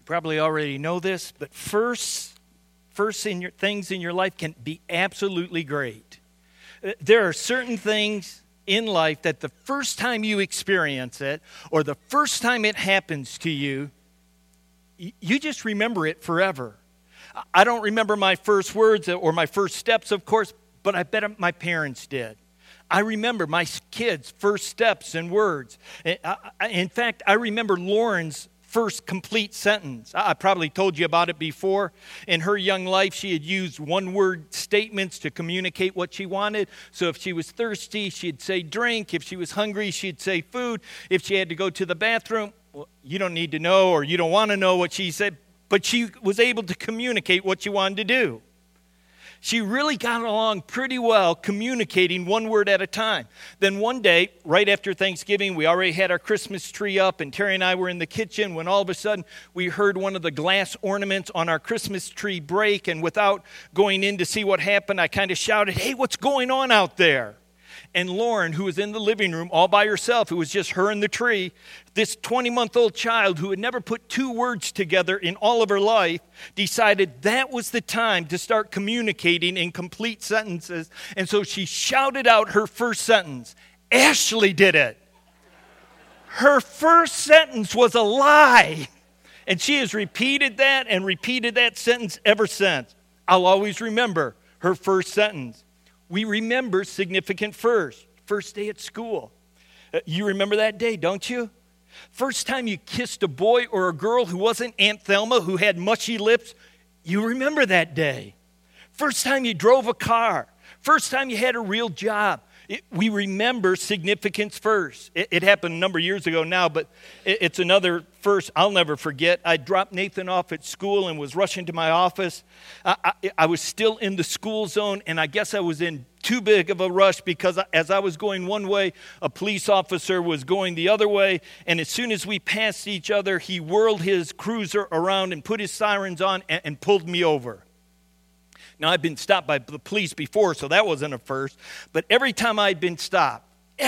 probably already know this, but first things in your life can be absolutely great. There are certain things in life that the first time you experience it or the first time it happens to you, you just remember it forever. I don't remember my first words or my first steps, of course, but I bet my parents did. I remember my kids' first steps and words. In fact, I remember Lauren's first complete sentence. I probably told you about it before. In her young life, she had used one-word statements to communicate what she wanted. So if she was thirsty, she'd say drink. If she was hungry, she'd say food. If she had to go to the bathroom, well, you don't need to know or you don't want to know what she said, but she was able to communicate what she wanted to do. She really got along pretty well communicating one word at a time. Then one day, right after Thanksgiving, we already had our Christmas tree up, and Terry and I were in the kitchen when all of a sudden we heard one of the glass ornaments on our Christmas tree break, and without going in to see what happened, I kind of shouted, "Hey, what's going on out there?" And Lauren, who was in the living room all by herself, it was just her and the tree, this 20-month-old child who had never put two words together in all of her life, decided that was the time to start communicating in complete sentences. And so she shouted out her first sentence. Ashley did it. Her first sentence was a lie. And she has repeated that sentence ever since. I'll always remember her first sentence. We remember significant first day at school. You remember that day, don't you? First time you kissed a boy or a girl who wasn't Aunt Thelma, who had mushy lips, you remember that day. First time you drove a car. First time you had a real job. We remember significance first. It happened a number of years ago now, but it's another first I'll never forget. I dropped Nathan off at school and was rushing to my office. I was still in the school zone, and I guess I was in too big of a rush because as I was going one way, a police officer was going the other way, and as soon as we passed each other, he whirled his cruiser around and put his sirens on and pulled me over. Now, I'd been stopped by the police before, so that wasn't a first. But every time I'd been stopped,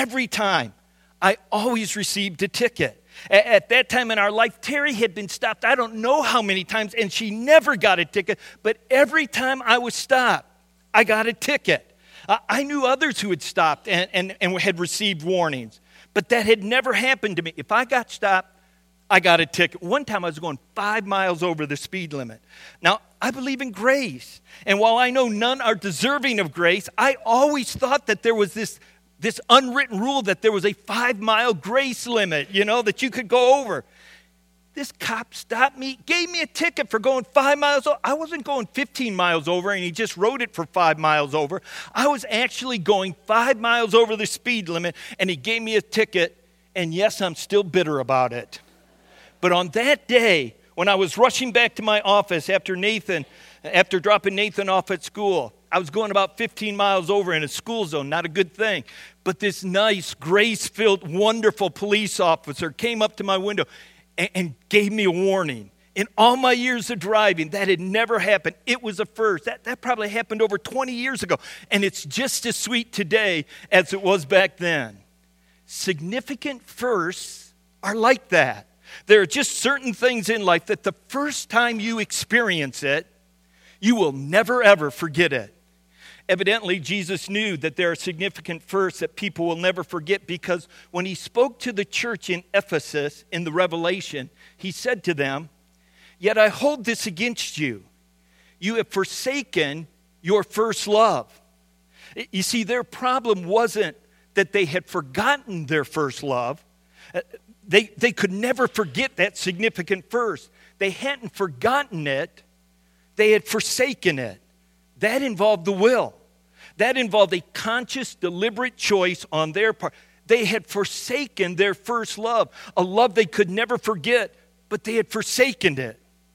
I always received a ticket. At that time in our life, Terry had been stopped I don't know how many times, and she never got a ticket. But every time I was stopped, I got a ticket. I knew others who had stopped and had received warnings. But that had never happened to me. If I got stopped, I got a ticket. One time I was going 5 miles over the speed limit. Now, I believe in grace. And while I know none are deserving of grace, I always thought that there was this unwritten rule that there was a 5-mile grace limit, that you could go over. This cop stopped me, gave me a ticket for going 5 miles over. I wasn't going 15 miles over, and he just wrote it for 5 miles over. I was actually going 5 miles over the speed limit, and he gave me a ticket. And yes, I'm still bitter about it. But on that day, when I was rushing back to my office after dropping Nathan off at school, I was going about 15 miles over in a school zone, not a good thing. But this nice, grace-filled, wonderful police officer came up to my window and gave me a warning. In all my years of driving, that had never happened. It was a first. That probably happened over 20 years ago. And it's just as sweet today as it was back then. Significant firsts are like that. There are just certain things in life that the first time you experience it, you will never, ever forget it. Evidently, Jesus knew that there are significant firsts that people will never forget because when he spoke to the church in Ephesus in the Revelation, he said to them, "Yet I hold this against you. You have forsaken your first love." You see, their problem wasn't that they had forgotten their first love. They could never forget that significant first. They hadn't forgotten it. They had forsaken it. That involved the will. That involved a conscious, deliberate choice on their part. They had forsaken their first love, a love they could never forget, but they had forsaken it.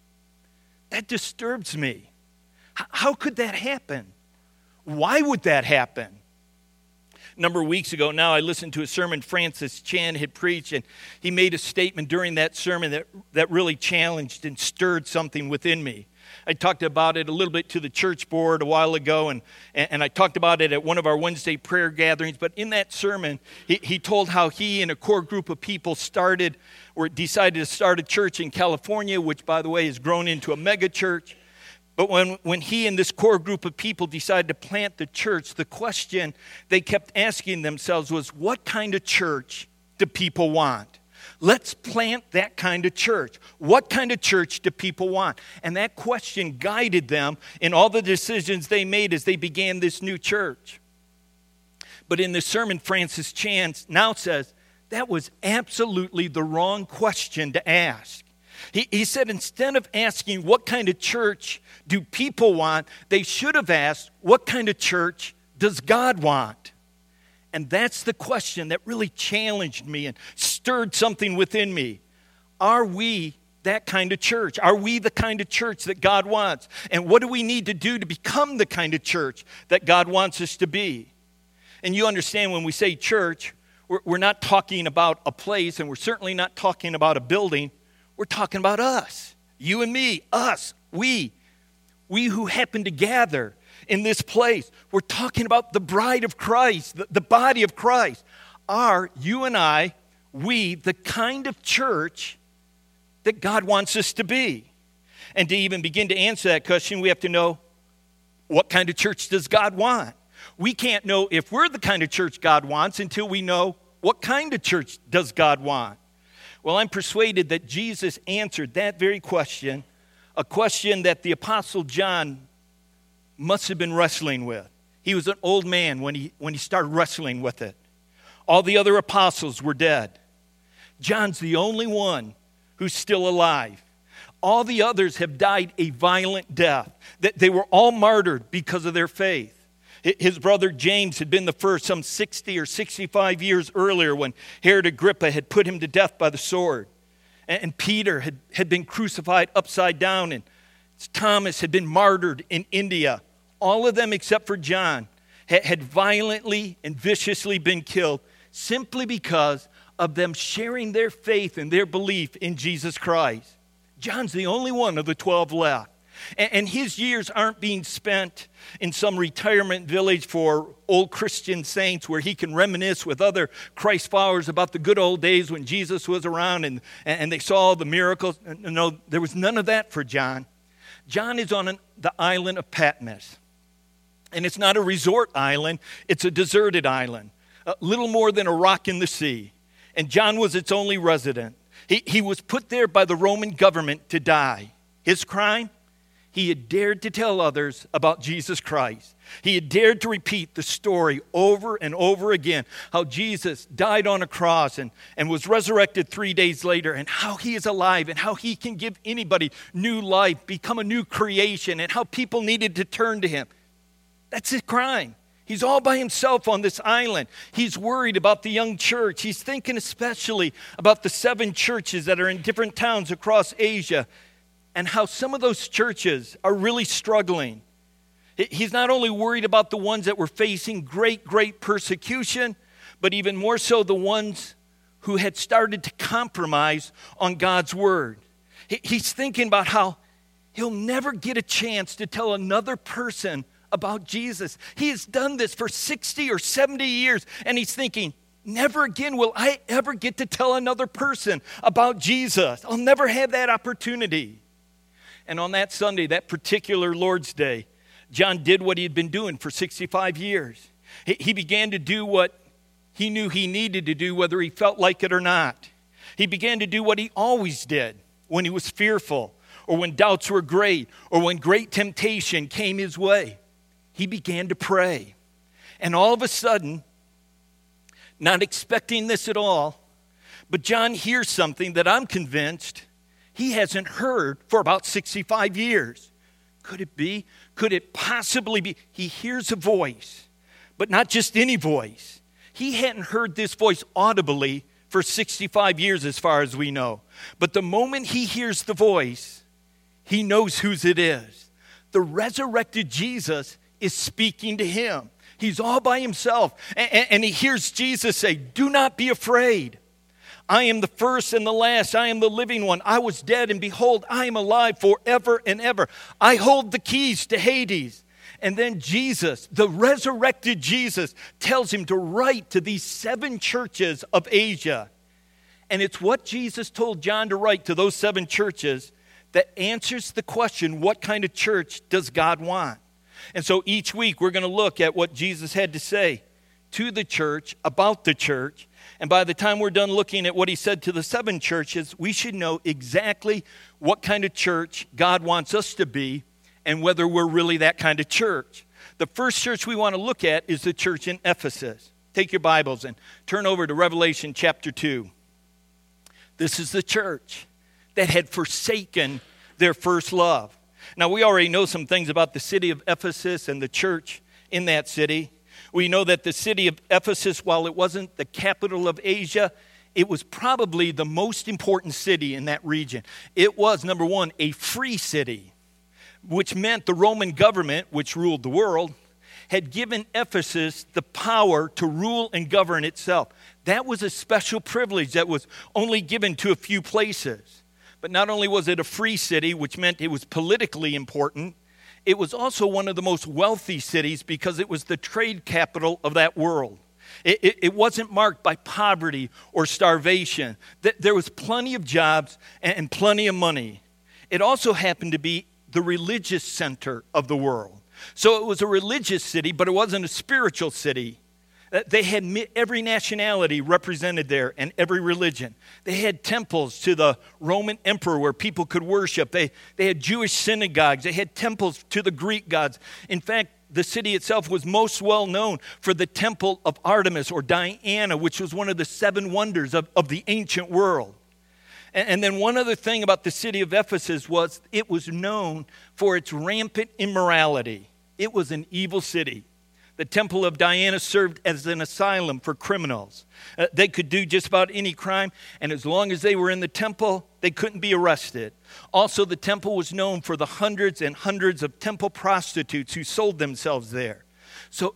That disturbs me. How could that happen? Why would that happen? A number of weeks ago now, I listened to a sermon Francis Chan had preached, and he made a statement during that sermon that really challenged and stirred something within me. I talked about it a little bit to the church board a while ago, and I talked about it at one of our Wednesday prayer gatherings. But in that sermon, he told how he and a core group of people decided to start a church in California, which, by the way, has grown into a mega church. But when he and this core group of people decided to plant the church, the question they kept asking themselves was, what kind of church do people want? Let's plant that kind of church. What kind of church do people want? And that question guided them in all the decisions they made as they began this new church. But in the sermon, Francis Chan now says, that was absolutely the wrong question to ask. He said instead of asking what kind of church do people want, they should have asked, what kind of church does God want? And that's the question that really challenged me and stirred something within me. Are we that kind of church? Are we the kind of church that God wants? And what do we need to do to become the kind of church that God wants us to be? And you understand when we say church, we're not talking about a place, and we're certainly not talking about a building. We're talking about us, you and me, us, we who happen to gather in this place. We're talking about the bride of Christ, the body of Christ. Are you and I, we, the kind of church that God wants us to be? And to even begin to answer that question, we have to know, what kind of church does God want? We can't know if we're the kind of church God wants until we know what kind of church does God want. Well, I'm persuaded that Jesus answered that very question, a question that the Apostle John must have been wrestling with. He was an old man when he started wrestling with it. All the other apostles were dead. John's the only one who's still alive. All the others have died a violent death. They were all martyred because of their faith. His brother James had been the first some 60 or 65 years earlier when Herod Agrippa had put him to death by the sword. And Peter had been crucified upside down, and Thomas had been martyred in India. All of them except for John had violently and viciously been killed simply because of them sharing their faith and their belief in Jesus Christ. John's the only one of the 12 left. And his years aren't being spent in some retirement village for old Christian saints where he can reminisce with other Christ followers about the good old days when Jesus was around and they saw the miracles. No, there was none of that for John. John is on the island of Patmos. And it's not a resort island, it's a deserted island. Little more than a rock in the sea. And John was its only resident. He was put there by the Roman government to die. His crime? He had dared to tell others about Jesus Christ. He had dared to repeat the story over and over again, how Jesus died on a cross and was resurrected 3 days later, and how he is alive, and how he can give anybody new life, become a new creation, and how people needed to turn to him. That's his crime. He's all by himself on this island. He's worried about the young church. He's thinking especially about the 7 churches that are in different towns across Asia, and how some of those churches are really struggling. He's not only worried about the ones that were facing great persecution, but even more so the ones who had started to compromise on God's word. He's thinking about how he'll never get a chance to tell another person about Jesus. He has done this for 60 or 70 years, and he's thinking, never again will I ever get to tell another person about Jesus. I'll never have that opportunity. And on that Sunday, that particular Lord's Day, John did what he had been doing for 65 years. He began to do what he knew he needed to do, whether he felt like it or not. He began to do what he always did when he was fearful, or when doubts were great, or when great temptation came his way. He began to pray. And all of a sudden, not expecting this at all, but John hears something that I'm convinced he hasn't heard for about 65 years. Could it be? Could it possibly be? He hears a voice, but not just any voice. He hadn't heard this voice audibly for 65 years as far as we know. But the moment he hears the voice, he knows whose it is. The resurrected Jesus is speaking to him. He's all by himself. And he hears Jesus say, "Do not be afraid. I am the first and the last. I am the living one. I was dead, and behold, I am alive forever and ever. I hold the keys to Hades." And then Jesus, the resurrected Jesus, tells him to write to these 7 churches of Asia. And it's what Jesus told John to write to those 7 churches that answers the question, what kind of church does God want? And so each week we're going to look at what Jesus had to say to the church, about the church. And by the time we're done looking at what he said to the 7 churches, we should know exactly what kind of church God wants us to be and whether we're really that kind of church. The first church we want to look at is the church in Ephesus. Take your Bibles and turn over to Revelation chapter 2. This is the church that had forsaken their first love. Now, we already know some things about the city of Ephesus and the church in that city. We know that the city of Ephesus, while it wasn't the capital of Asia, it was probably the most important city in that region. It was, number one, a free city, which meant the Roman government, which ruled the world, had given Ephesus the power to rule and govern itself. That was a special privilege that was only given to a few places. But not only was it a free city, which meant it was politically important, it was also one of the most wealthy cities because it was the trade capital of that world. It wasn't marked by poverty or starvation. There was plenty of jobs and plenty of money. It also happened to be the religious center of the world. So it was a religious city, but it wasn't a spiritual city. They had every nationality represented there and every religion. They had temples to the Roman emperor where people could worship. They had Jewish synagogues. They had temples to the Greek gods. In fact, the city itself was most well known for the temple of Artemis or Diana, which was one of the 7 wonders of the ancient world. And then one other thing about the city of Ephesus was it was known for its rampant immorality. It was an evil city. The temple of Diana served as an asylum for criminals. They could do just about any crime, and as long as they were in the temple, they couldn't be arrested. Also, the temple was known for the hundreds and hundreds of temple prostitutes who sold themselves there. So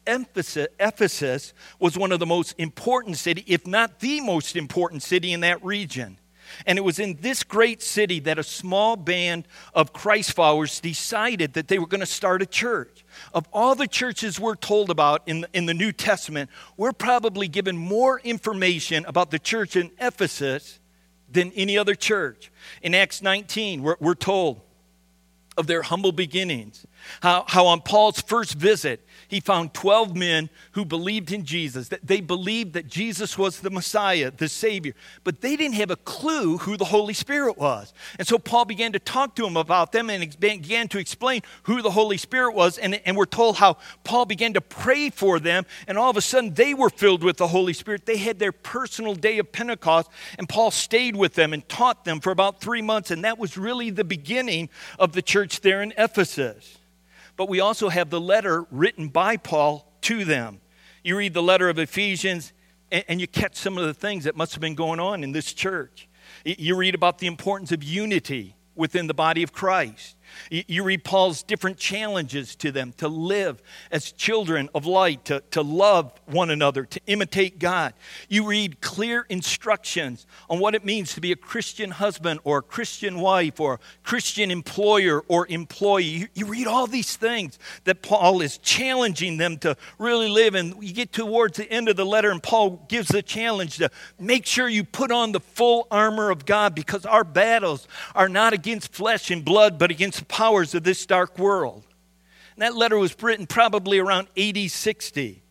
Ephesus was one of the most important cities, if not the most important city in that region. And it was in this great city that a small band of Christ followers decided that they were going to start a church. Of all the churches we're told about in the New Testament, we're probably given more information about the church in Ephesus than any other church. In Acts 19, we're told of their humble beginnings, how on Paul's first visit, he found 12 men who believed in Jesus, that they believed that Jesus was the Messiah, the Savior. But they didn't have a clue who the Holy Spirit was. And so Paul began to talk to them about them and began to explain who the Holy Spirit was. And we're told how Paul began to pray for them. And all of a sudden, they were filled with the Holy Spirit. They had their personal day of Pentecost. And Paul stayed with them and taught them for about 3 months. And that was really the beginning of the church there in Ephesus. But we also have the letter written by Paul to them. You read the letter of Ephesians, and you catch some of the things that must have been going on in this church. You read about the importance of unity within the body of Christ. You read Paul's different challenges to them to live as children of light, to love one another, to imitate God. You read clear instructions on what it means to be a Christian husband or a Christian wife or a Christian employer or employee. You read all these things that Paul is challenging them to really live. And you get towards the end of the letter and Paul gives the challenge to make sure you put on the full armor of God because our battles are not against flesh and blood but against the powers of this dark world. And that letter was written probably around AD 60.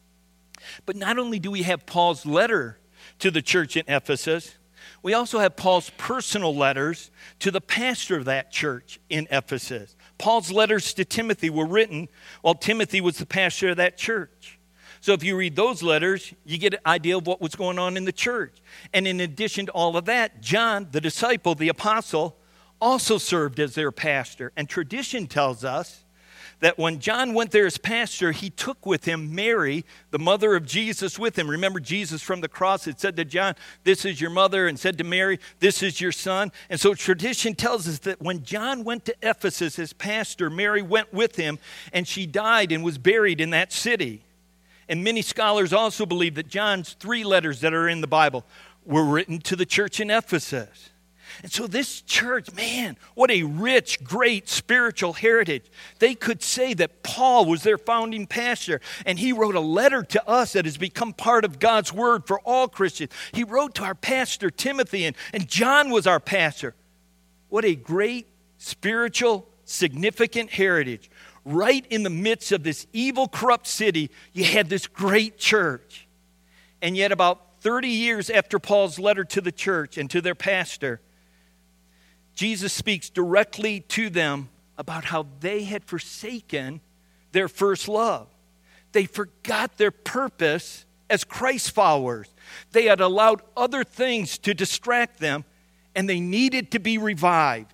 But not only do we have Paul's letter to the church in Ephesus, we also have Paul's personal letters to the pastor of that church in Ephesus. Paul's letters to Timothy were written while Timothy was the pastor of that church. So if you read those letters, you get an idea of what was going on in the church. And in addition to all of that, John, the disciple, the apostle, also served as their pastor. And tradition tells us that when John went there as pastor, he took with him Mary, the mother of Jesus, with him. Remember, Jesus from the cross had said to John, "This is your mother," and said to Mary, "This is your son." And so tradition tells us that when John went to Ephesus as pastor, Mary went with him, and she died and was buried in that city. And many scholars also believe that John's 3 letters that are in the Bible were written to the church in Ephesus. And so this church, man, what a rich, great spiritual heritage. They could say that Paul was their founding pastor, and he wrote a letter to us that has become part of God's word for all Christians. He wrote to our pastor, Timothy, and John was our pastor. What a great spiritual, significant heritage. Right in the midst of this evil, corrupt city, you had this great church. And yet about 30 years after Paul's letter to the church and to their pastor, Jesus speaks directly to them about how they had forsaken their first love. They forgot their purpose as Christ followers. They had allowed other things to distract them, and they needed to be revived.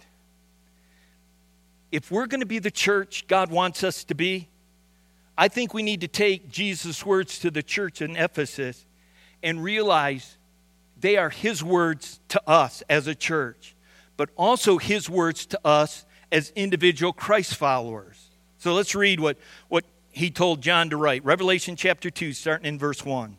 If we're going to be the church God wants us to be, I think we need to take Jesus' words to the church in Ephesus and realize they are his words to us as a church, but also his words to us as individual Christ followers. So let's read what he told John to write. Revelation chapter 2, starting in verse 1.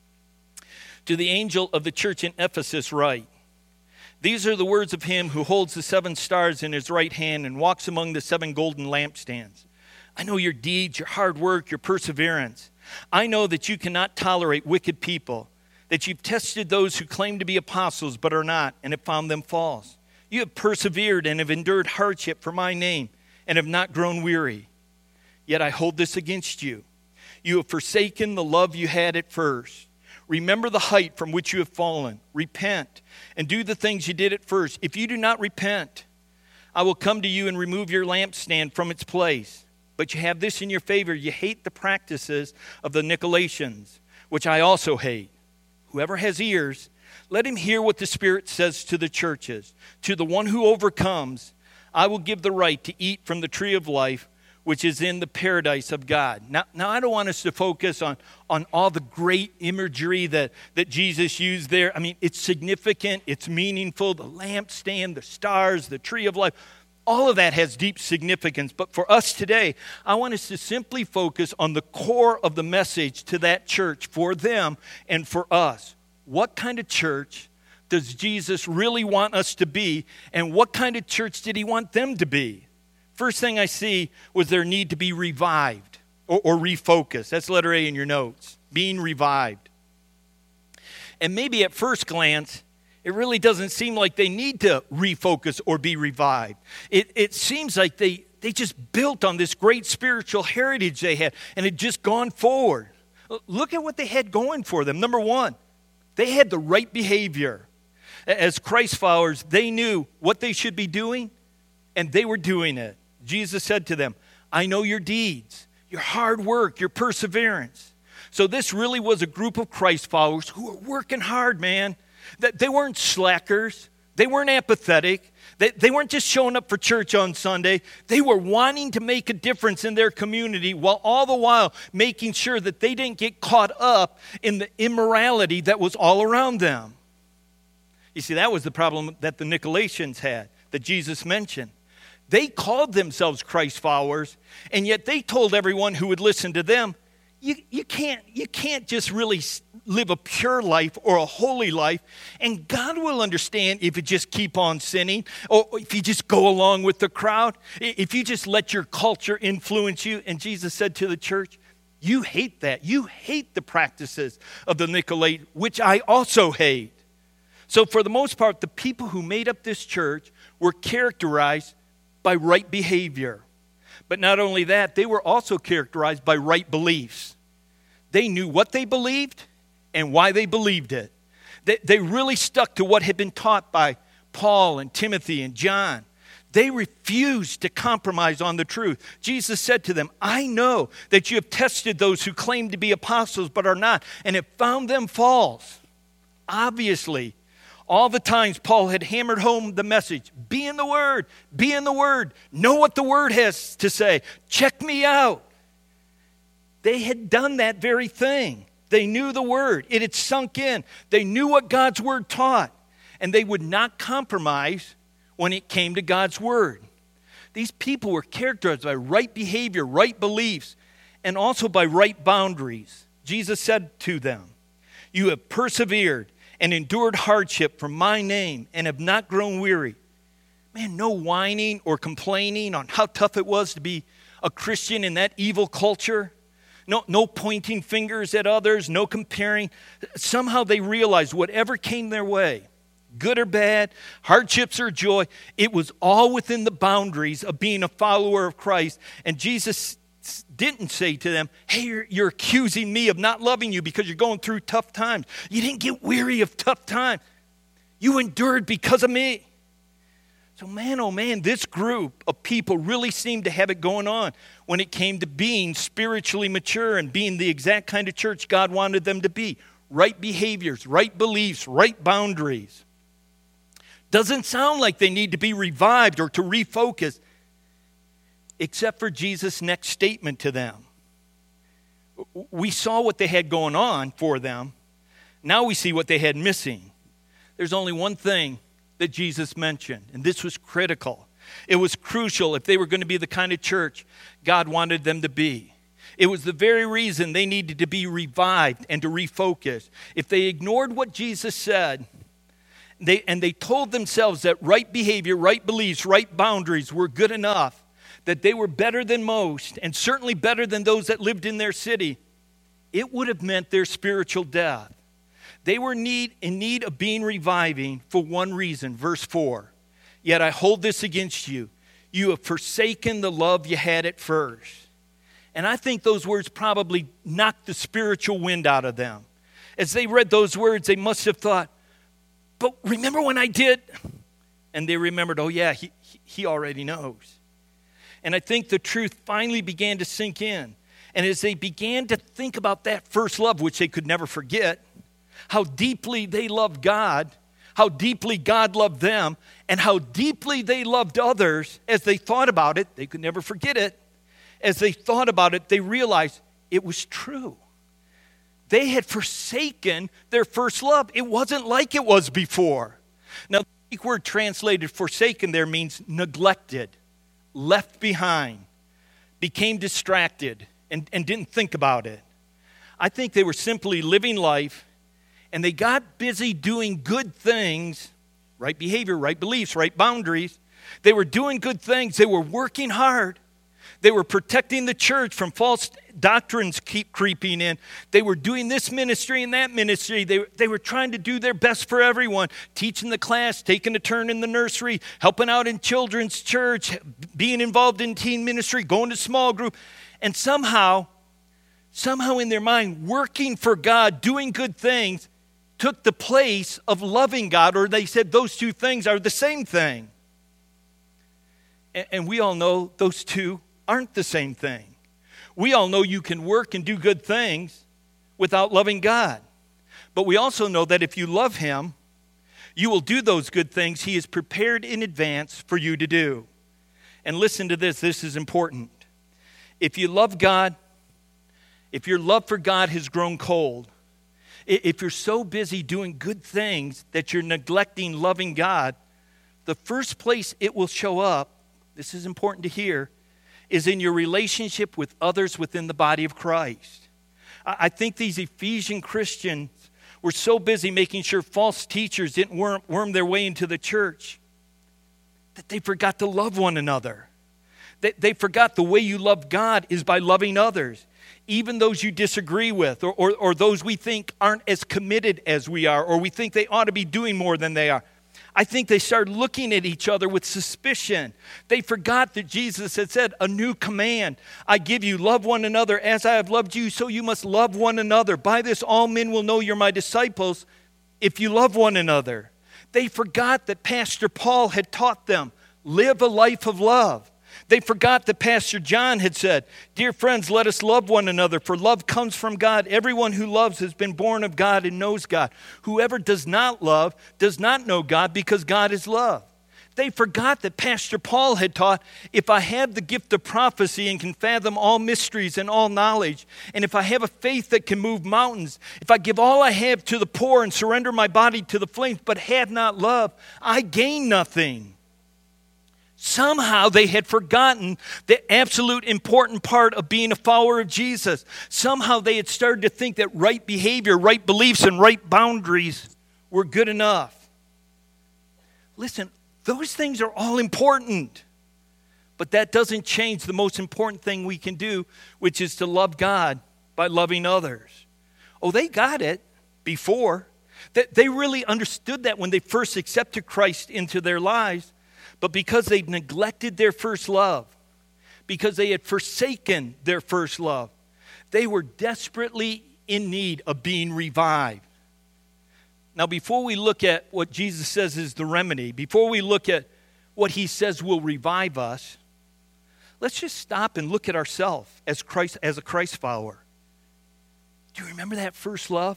To the angel of the church in Ephesus write, "These are the words of him who holds the 7 stars in his right hand and walks among the 7 golden lampstands. I know your deeds, your hard work, your perseverance. I know that you cannot tolerate wicked people, that you've tested those who claim to be apostles but are not, and have found them false. You have persevered and have endured hardship for my name and have not grown weary. Yet I hold this against you. You have forsaken the love you had at first. Remember the height from which you have fallen. Repent and do the things you did at first. If you do not repent, I will come to you and remove your lampstand from its place. But you have this in your favor. You hate the practices of the Nicolaitans, which I also hate. Whoever has ears, let him hear what the Spirit says to the churches. To the one who overcomes, I will give the right to eat from the tree of life, which is in the paradise of God." Now I don't want us to focus on all the great imagery that Jesus used there. I mean, it's significant, it's meaningful, the lampstand, the stars, the tree of life. All of that has deep significance. But for us today, I want us to simply focus on the core of the message to that church, for them and for us. What kind of church does Jesus really want us to be, and what kind of church did he want them to be? First thing I see was their need to be revived or refocused. That's letter A in your notes, being revived. And maybe at first glance, it really doesn't seem like they need to refocus or be revived. It seems like they just built on this great spiritual heritage they had and had just gone forward. Look at what they had going for them. Number one, they had the right behavior. As Christ followers, they knew what they should be doing, and they were doing it. Jesus said to them, "I know your deeds, your hard work, your perseverance." So this really was a group of Christ followers who were working hard, man. They weren't slackers. They weren't apathetic. They weren't just showing up for church on Sunday. They were wanting to make a difference in their community, while all the while making sure that they didn't get caught up in the immorality that was all around them. You see, that was the problem that the Nicolaitans had, that Jesus mentioned. They called themselves Christ followers, and yet they told everyone who would listen to them, you can't just really live a pure life or a holy life, and God will understand if you just keep on sinning, or if you just go along with the crowd, if you just let your culture influence you. And Jesus said to the church, you hate that. You hate the practices of the Nicolaitans, which I also hate. So for the most part, the people who made up this church were characterized by right behavior. But not only that, they were also characterized by right beliefs. They knew what they believed and why they believed it. They really stuck to what had been taught by Paul and Timothy and John. They refused to compromise on the truth. Jesus said to them, "I know that you have tested those who claim to be apostles but are not, and have found them false." Obviously, All the times Paul had hammered home the message, be in the Word, be in the Word, know what the Word has to say, check me out. They had done that very thing. They knew the Word. It had sunk in. They knew what God's Word taught. And they would not compromise when it came to God's Word. These people were characterized by right behavior, right beliefs, and also by right boundaries. Jesus said to them, you have persevered and endured hardship for my name and have not grown weary. Man, no whining or complaining on how tough it was to be a Christian in that evil culture. No pointing fingers at others, no comparing. Somehow they realized whatever came their way, good or bad, hardships or joy, it was all within the boundaries of being a follower of Christ. And Jesus didn't say to them, hey, you're accusing me of not loving you because you're going through tough times. You didn't get weary of tough times. You endured because of me. So man, oh man, this group of people really seemed to have it going on when it came to being spiritually mature and being the exact kind of church God wanted them to be. Right behaviors, right beliefs, right boundaries. Doesn't sound like they need to be revived or to refocus, except for Jesus' next statement to them. We saw what they had going on for them. Now we see what they had missing. There's only one thing that Jesus mentioned, and this was critical. It was crucial if they were going to be the kind of church God wanted them to be. It was the very reason they needed to be revived and to refocus. If they ignored what Jesus said, they told themselves that right behavior, right beliefs, right boundaries were good enough, that they were better than most, and certainly better than those that lived in their city, it would have meant their spiritual death. They were in need of being reviving for one reason. Verse 4, yet I hold this against you. You have forsaken the love you had at first. And I think those words probably knocked the spiritual wind out of them. As they read those words, they must have thought, but remember when I did? And they remembered, oh yeah, he already knows. And I think the truth finally began to sink in. And as they began to think about that first love, which they could never forget, how deeply they loved God, how deeply God loved them, and how deeply they loved others, as they thought about it, they could never forget it. As they thought about it, they realized it was true. They had forsaken their first love. It wasn't like it was before. Now, the Greek word translated forsaken there means neglected, left behind, became distracted, and didn't think about it. I think they were simply living life, and they got busy doing good things, right behavior, right beliefs, right boundaries. They were doing good things. They were working hard. They were protecting the church from false doctrines keep creeping in. They were doing this ministry and that ministry. They were trying to do their best for everyone, teaching the class, taking a turn in the nursery, helping out in children's church, being involved in teen ministry, going to small group. And somehow in their mind, working for God, doing good things, took the place of loving God, or they said those two things are the same thing. And we all know those two aren't the same thing. We all know you can work and do good things without loving God. But we also know that if you love Him, you will do those good things He has prepared in advance for you to do. And listen to this is important. If you love God, if your love for God has grown cold, if you're so busy doing good things that you're neglecting loving God, the first place it will show up, this is important to hear, is in your relationship with others within the body of Christ. I think these Ephesian Christians were so busy making sure false teachers didn't worm their way into the church that they forgot to love one another. They forgot the way you love God is by loving others, even those you disagree with or those we think aren't as committed as we are, or we think they ought to be doing more than they are. I think they started looking at each other with suspicion. They forgot that Jesus had said, a new command I give you, love one another as I have loved you, so you must love one another. By this all men will know you're my disciples if you love one another. They forgot that Pastor Paul had taught them, live a life of love. They forgot that Pastor John had said, "Dear friends, let us love one another, for love comes from God. Everyone who loves has been born of God and knows God. Whoever does not love does not know God, because God is love." They forgot that Pastor Paul had taught, "If I have the gift of prophecy and can fathom all mysteries and all knowledge, and if I have a faith that can move mountains, if I give all I have to the poor and surrender my body to the flames, but have not love, I gain nothing." Somehow they had forgotten the absolute important part of being a follower of Jesus. Somehow they had started to think that right behavior, right beliefs, and right boundaries were good enough. Listen, those things are all important, but that doesn't change the most important thing we can do, which is to love God by loving others. Oh, they got it before. They really understood that when they first accepted Christ into their lives, but because they neglected their first love, because they had forsaken their first love, they were desperately in need of being revived. Now, before we look at what Jesus says is the remedy, before we look at what he says will revive us, let's just stop and look at ourselves as a Christ follower. Do you remember that first love?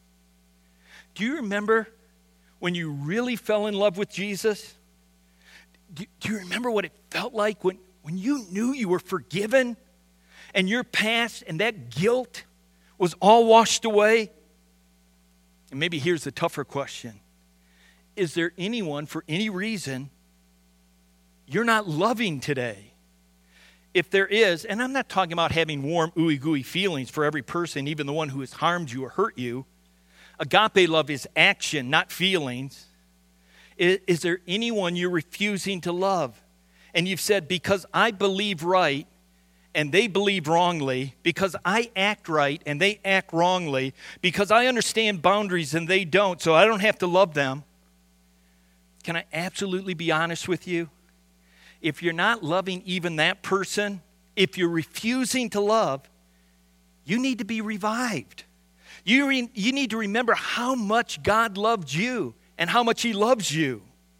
Do you remember when you really fell in love with Jesus? Do you remember what it felt like when you knew you were forgiven and your past and that guilt was all washed away? And maybe here's the tougher question. Is there anyone, for any reason, you're not loving today? If there is, and I'm not talking about having warm, ooey-gooey feelings for every person, even the one who has harmed you or hurt you. Agape love is action, not feelings. Is there anyone you're refusing to love? And you've said, because I believe right, and they believe wrongly, because I act right and they act wrongly, because I understand boundaries and they don't, so I don't have to love them. Can I absolutely be honest with you? If you're not loving even that person, if you're refusing to love, you need to be revived. You need to remember how much God loved you and how much he loves you.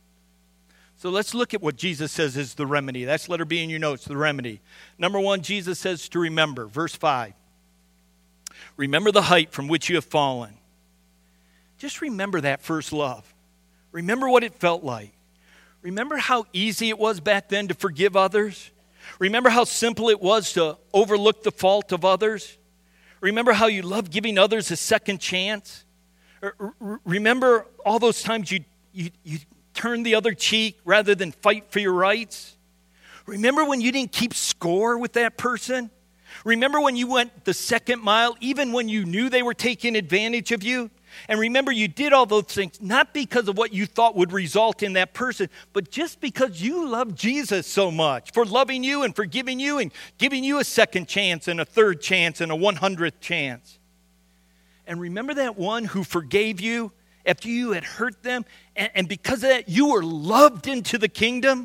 So let's look at what Jesus says is the remedy. That's letter B in your notes, the remedy. Number one, Jesus says to remember. Verse 5. Remember the height from which you have fallen. Just remember that first love. Remember what it felt like. Remember how easy it was back then to forgive others. Remember how simple it was to overlook the fault of others. Remember how you loved giving others a second chance. Remember all those times you turn the other cheek rather than fight for your rights? Remember when you didn't keep score with that person? Remember when you went the second mile even when you knew they were taking advantage of you? And remember you did all those things not because of what you thought would result in that person, but just because you loved Jesus so much for loving you and forgiving you and giving you a second chance and a third chance and a 100th chance. And remember that one who forgave you after you had hurt them, and because of that, you were loved into the kingdom?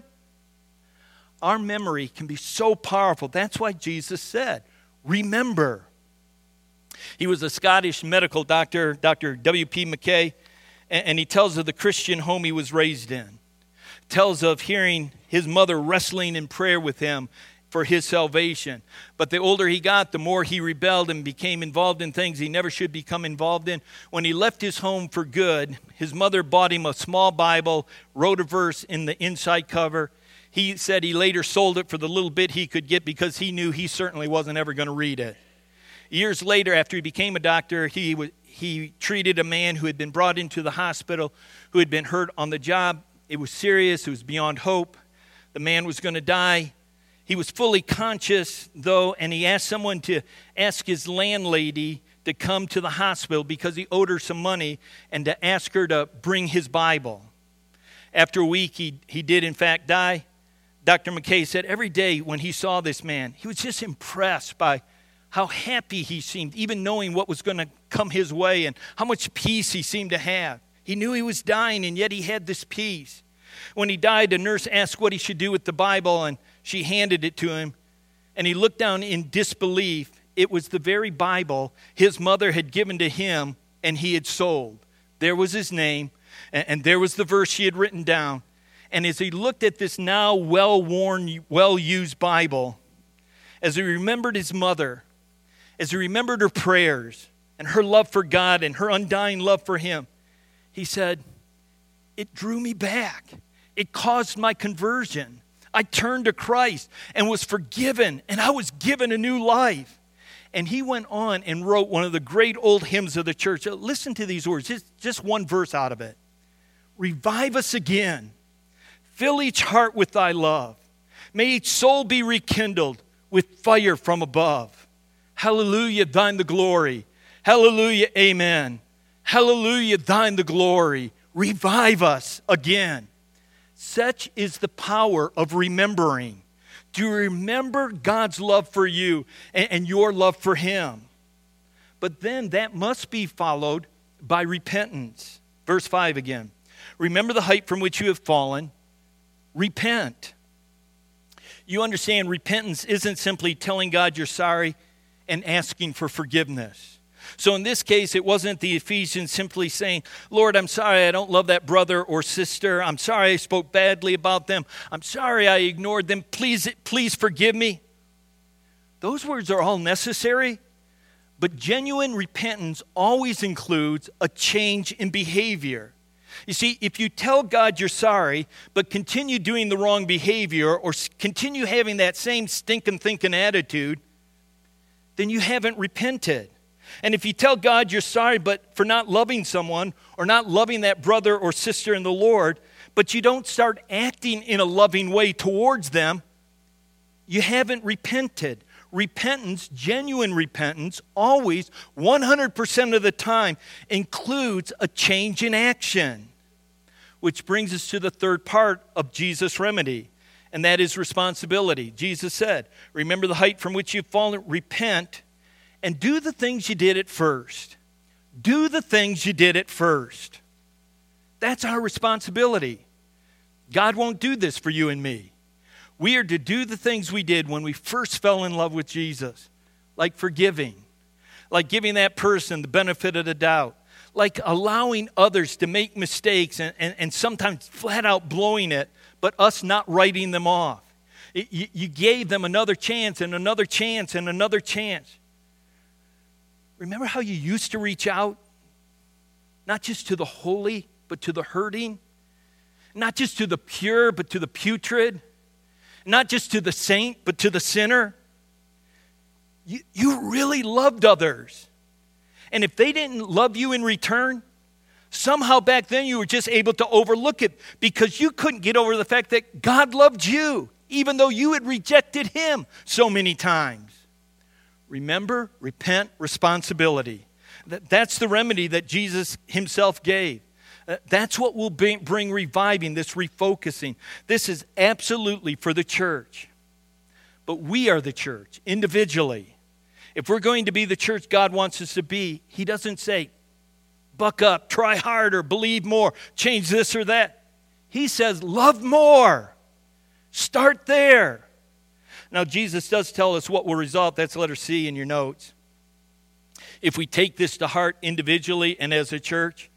Our memory can be so powerful. That's why Jesus said, remember. He was a Scottish medical doctor, Dr. W.P. Mackay, and he tells of the Christian home he was raised in. Tells of hearing his mother wrestling in prayer with him for his salvation. But the older he got, the more he rebelled and became involved in things he never should become involved in. When he left his home for good, his mother bought him a small Bible, wrote a verse in the inside cover. He said he later sold it for the little bit he could get because he knew he certainly wasn't ever going to read it. Years later, after he became a doctor, he treated a man who had been brought into the hospital, who had been hurt on the job. It was serious. It was beyond hope. The man was going to die. He was fully conscious, though, and he asked someone to ask his landlady to come to the hospital because he owed her some money and to ask her to bring his Bible. After a week, he did, in fact, die. Dr. Mackay said every day when he saw this man, he was just impressed by how happy he seemed, even knowing what was going to come his way and how much peace he seemed to have. He knew he was dying, and yet he had this peace. When he died, a nurse asked what he should do with the Bible, and she handed it to him, and he looked down in disbelief. It was the very Bible his mother had given to him and he had sold. There was his name, and there was the verse she had written down. And as he looked at this now well-worn, well-used Bible, as he remembered his mother, as he remembered her prayers and her love for God and her undying love for him, he said, it drew me back. It caused my conversion. I turned to Christ and was forgiven, and I was given a new life. And he went on and wrote one of the great old hymns of the church. Listen to these words, just one verse out of it. Revive us again. Fill each heart with thy love. May each soul be rekindled with fire from above. Hallelujah, thine the glory. Hallelujah, amen. Hallelujah, thine the glory. Revive us again. Such is the power of remembering. Do you remember God's love for you and your love for him? But then that must be followed by repentance. Verse 5 again. Remember the height from which you have fallen. Repent. You understand, repentance isn't simply telling God you're sorry and asking for forgiveness. So in this case, it wasn't the Ephesians simply saying, Lord, I'm sorry I don't love that brother or sister. I'm sorry I spoke badly about them. I'm sorry I ignored them. Please forgive me. Those words are all necessary, but genuine repentance always includes a change in behavior. You see, if you tell God you're sorry, but continue doing the wrong behavior or continue having that same stinking thinking attitude, then you haven't repented. And if you tell God you're sorry but for not loving someone or not loving that brother or sister in the Lord, but you don't start acting in a loving way towards them, you haven't repented. Repentance, genuine repentance, always 100% of the time includes a change in action. Which brings us to the third part of Jesus' remedy, and that is responsibility. Jesus said, remember the height from which you've fallen, repent, and do the things you did at first. Do the things you did at first. That's our responsibility. God won't do this for you and me. We are to do the things we did when we first fell in love with Jesus, like forgiving, like giving that person the benefit of the doubt, like allowing others to make mistakes and sometimes flat out blowing it, but us not writing them off. You gave them another chance and another chance and another chance. Remember how you used to reach out? Not just to the holy, but to the hurting. Not just to the pure, but to the putrid. Not just to the saint, but to the sinner. You really loved others. And if they didn't love you in return, somehow back then you were just able to overlook it because you couldn't get over the fact that God loved you, even though you had rejected him so many times. Remember, repent, responsibility. That's the remedy that Jesus himself gave. That's what will bring reviving, this refocusing. This is absolutely for the church. But we are the church, individually. If we're going to be the church God wants us to be, he doesn't say, buck up, try harder, believe more, change this or that. He says, love more. Start there. Now, Jesus does tell us what will result. That's letter C in your notes. If we take this to heart individually and as a church,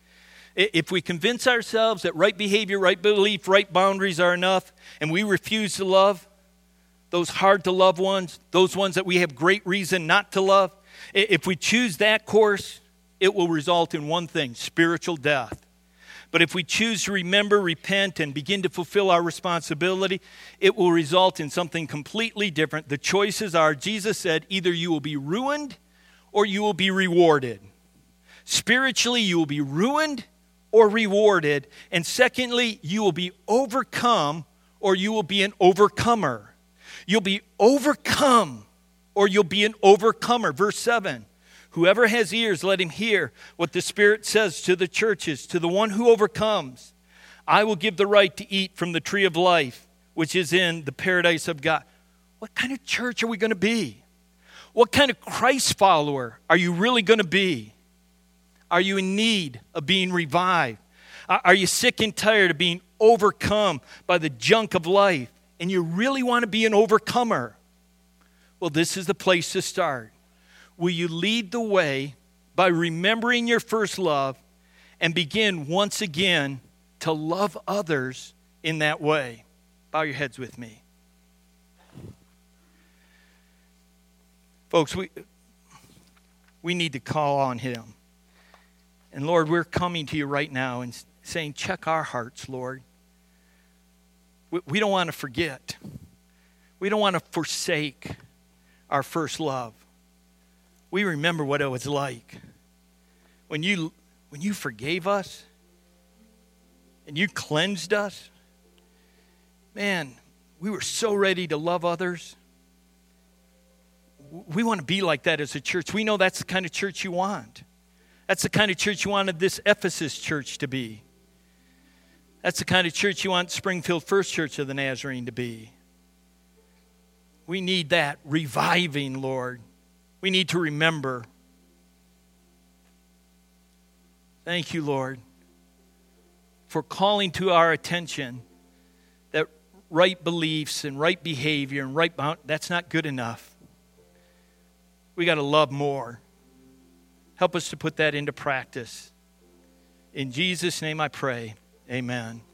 if we convince ourselves that right behavior, right belief, right boundaries are enough, and we refuse to love those hard-to-love ones, those ones that we have great reason not to love, if we choose that course, it will result in one thing, spiritual death. But if we choose to remember, repent, and begin to fulfill our responsibility, it will result in something completely different. The choices are, Jesus said, either you will be ruined or you will be rewarded. Spiritually, you will be ruined or rewarded. And secondly, you will be overcome or you will be an overcomer. You'll be overcome or you'll be an overcomer. Verse 7. Whoever has ears, let him hear what the Spirit says to the churches. To the one who overcomes, I will give the right to eat from the tree of life, which is in the paradise of God. What kind of church are we going to be? What kind of Christ follower are you really going to be? Are you in need of being revived? Are you sick and tired of being overcome by the junk of life? And you really want to be an overcomer? Well, this is the place to start. Will you lead the way by remembering your first love and begin once again to love others in that way. Bow your heads with me. Folks, we need to call on him. And Lord, we're coming to you right now and saying, check our hearts, Lord. We don't want to forget. We don't want to forsake our first love. We remember what it was like when you forgave us and you cleansed us. Man, we were so ready to love others. We want to be like that as a church. We know that's the kind of church you want. That's the kind of church you wanted this Ephesus church to be. That's the kind of church you want Springfield First Church of the Nazarene to be. We need that reviving, Lord. We need to remember. Thank you, Lord, for calling to our attention that right beliefs and right behavior and right bound, that's not good enough. We got to love more. Help us to put that into practice. In Jesus' name I pray. Amen.